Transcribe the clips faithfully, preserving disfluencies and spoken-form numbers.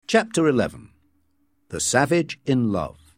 Chapter eleven. The Savage in Love.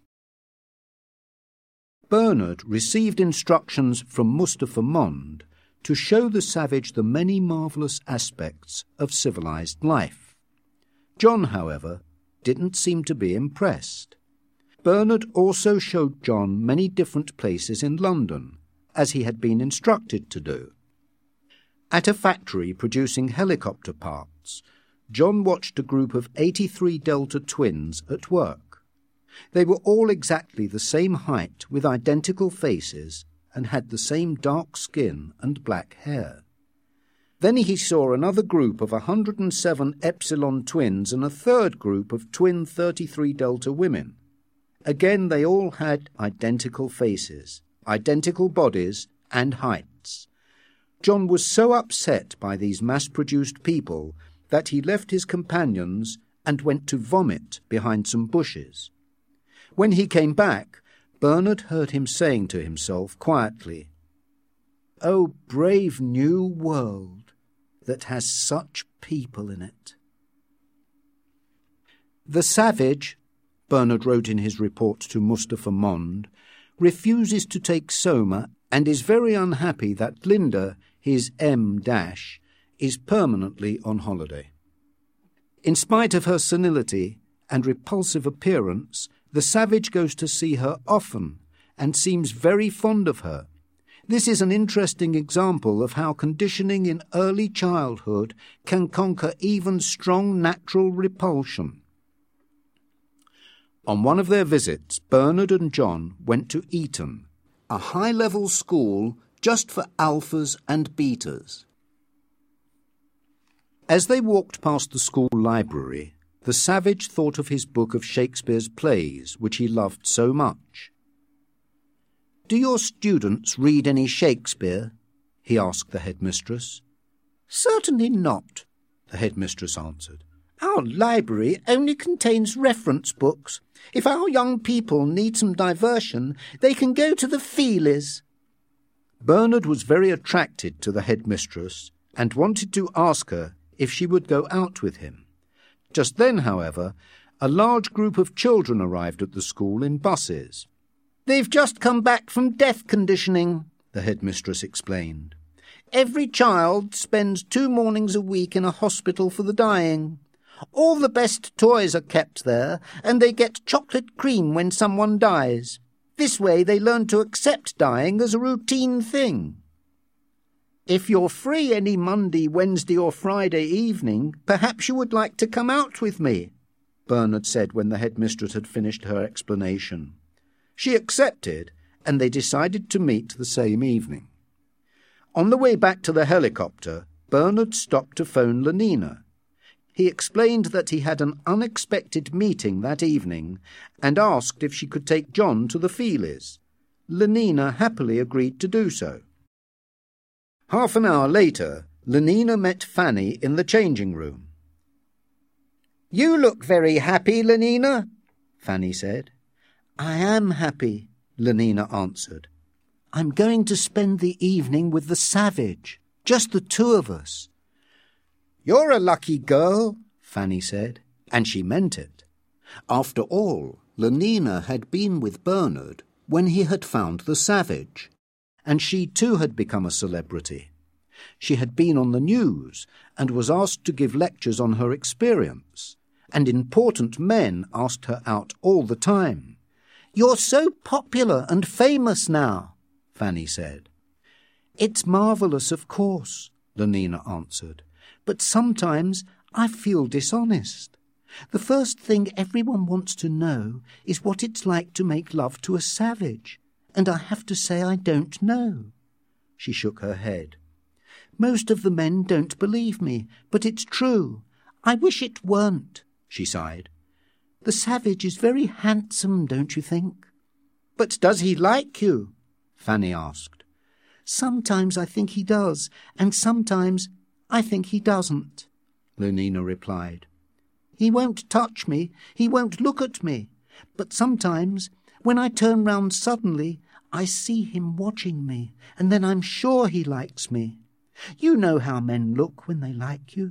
Bernard received instructions from Mustapha Mond to show the savage the many marvellous aspects of civilized life. John, however, didn't seem to be impressed. Bernard also showed John many different places in London, as he had been instructed to do. At a factory producing helicopter parts, John watched a group of eighty-three Delta twins at work. They were all exactly the same height with identical faces and had the same dark skin and black hair. Then he saw another group of one hundred seven Epsilon twins and a third group of twin thirty-three Delta women. Again they all had identical faces, identical bodies and heights. John was so upset by these mass-produced people that he left his companions and went to vomit behind some bushes. When he came back, Bernard heard him saying to himself quietly, "Oh, brave new world that has such people in it." The savage, Bernard wrote in his report to Mustapha Mond, refuses to take Soma and is very unhappy that Linda, his M dash, is permanently on holiday. In spite of her senility and repulsive appearance, the savage goes to see her often and seems very fond of her. This is an interesting example of how conditioning in early childhood can conquer even strong natural repulsion. On one of their visits, Bernard and John went to Eton, a high-level school just for alphas and betas. As they walked past the school library, the savage thought of his book of Shakespeare's plays, which he loved so much. "Do your students read any Shakespeare?" he asked the headmistress. "Certainly not," the headmistress answered. "Our library only contains reference books. If our young people need some diversion, they can go to the Feelies." Bernard was very attracted to the headmistress and wanted to ask her if she would go out with him. Just then, however, a large group of children arrived at the school in buses. "They've just come back from death conditioning," the headmistress explained. "Every child spends two mornings a week in a hospital for the dying. All the best toys are kept there, and they get chocolate cream when someone dies. This way they learn to accept dying as a routine thing. If you're free any Monday, Wednesday or Friday evening, perhaps you would like to come out with me," Bernard said when the headmistress had finished her explanation. She accepted, and they decided to meet the same evening. On the way back to the helicopter, Bernard stopped to phone Lenina. He explained that he had an unexpected meeting that evening and asked if she could take John to the Feelies. Lenina happily agreed to do so. Half an hour later, Lenina met Fanny in the changing room. "You look very happy, Lenina," Fanny said. "I am happy," Lenina answered. "I'm going to spend the evening with the savage, just the two of us." "You're a lucky girl," Fanny said, and she meant it. After all, Lenina had been with Bernard when he had found the savage, and she too had become a celebrity. She had been on the news and was asked to give lectures on her experience, and important men asked her out all the time. "You're so popular and famous now," Fanny said. "It's marvellous, of course," Lenina answered, "but sometimes I feel dishonest. The first thing everyone wants to know is what it's like to make love to a savage, and I have to say I don't know." She shook her head. "Most of the men don't believe me, but it's true. I wish it weren't," she sighed. "The savage is very handsome, don't you think?" "But does he like you?" Fanny asked. "Sometimes I think he does, and sometimes I think he doesn't," Lenina replied. "He won't touch me, he won't look at me, but sometimes, when I turn round suddenly, I see him watching me, and then I'm sure he likes me. You know how men look when they like you.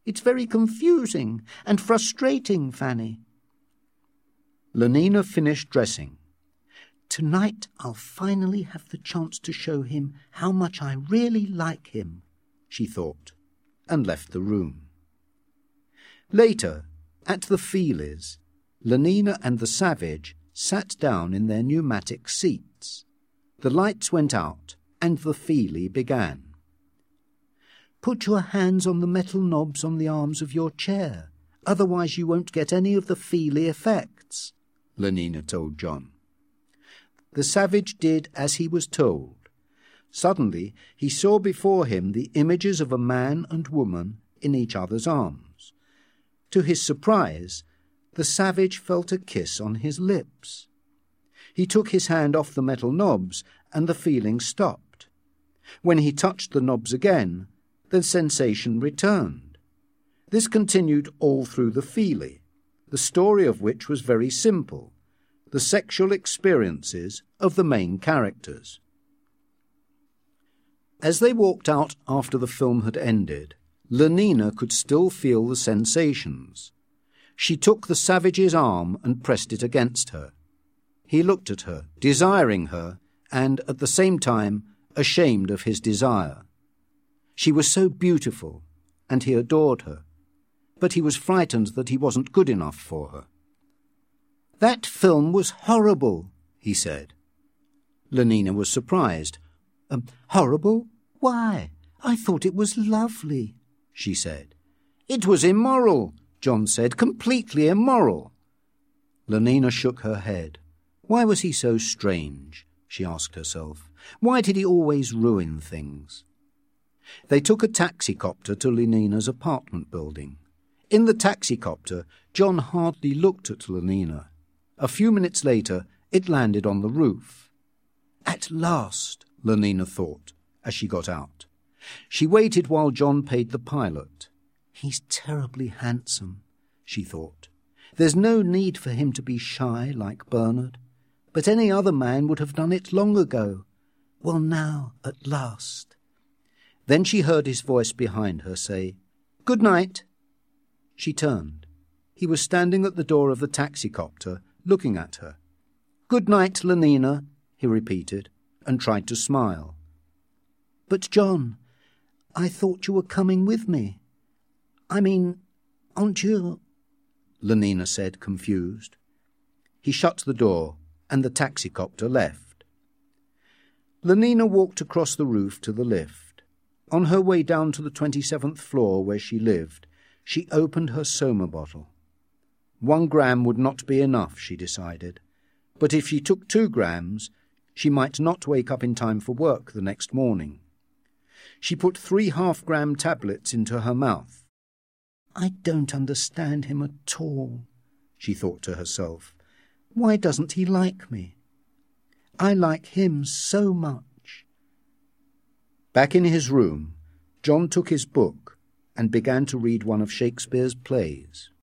It's very confusing and frustrating, Fanny." Lenina finished dressing. "Tonight I'll finally have the chance to show him how much I really like him," she thought, and left the room. Later, at the Feelys, Lenina and the Savage sat down in their pneumatic seats. The lights went out, and the Feely began. "Put your hands on the metal knobs on the arms of your chair, otherwise you won't get any of the Feely effects," Lenina told John. The Savage did as he was told. Suddenly he saw before him the images of a man and woman in each other's arms. To his surprise, the Savage felt a kiss on his lips. He took his hand off the metal knobs, and the feeling stopped. When he touched the knobs again, the sensation returned. This continued all through the Feely, the story of which was very simple, the sexual experiences of the main characters. As they walked out after the film had ended, Lenina could still feel the sensations. She took the Savage's arm and pressed it against her. He looked at her, desiring her, and at the same time ashamed of his desire. She was so beautiful, and he adored her, but he was frightened that he wasn't good enough for her. "That film was horrible," he said. Lenina was surprised. Um, horrible? Why? I thought it was lovely," she said. "It was immoral," John said, "completely immoral." Lenina shook her head. Why was he so strange, she asked herself. Why did he always ruin things? They took a taxicopter to Lenina's apartment building. In the taxicopter, John hardly looked at Lenina. A few minutes later, it landed on the roof. At last, Lenina thought, as she got out. She waited while John paid the pilot. He's terribly handsome, she thought. There's no need for him to be shy like Bernard, but any other man would have done it long ago. Well, now, at last. Then she heard his voice behind her say, "Good night." She turned. He was standing at the door of the taxicopter, looking at her. "Good night, Lenina," he repeated, and tried to smile. "But, John, I thought you were coming with me. I mean, aren't you?" Lenina said, confused. He shut the door, and the taxicopter left. Lenina walked across the roof to the lift. On her way down to the twenty-seventh floor where she lived, she opened her Soma bottle. One gram would not be enough, she decided, but if she took two grams, she might not wake up in time for work the next morning. She put three half-gram tablets into her mouth. "I don't understand him at all," she thought to herself. "Why doesn't he like me? I like him so much." Back in his room, John took his book and began to read one of Shakespeare's plays.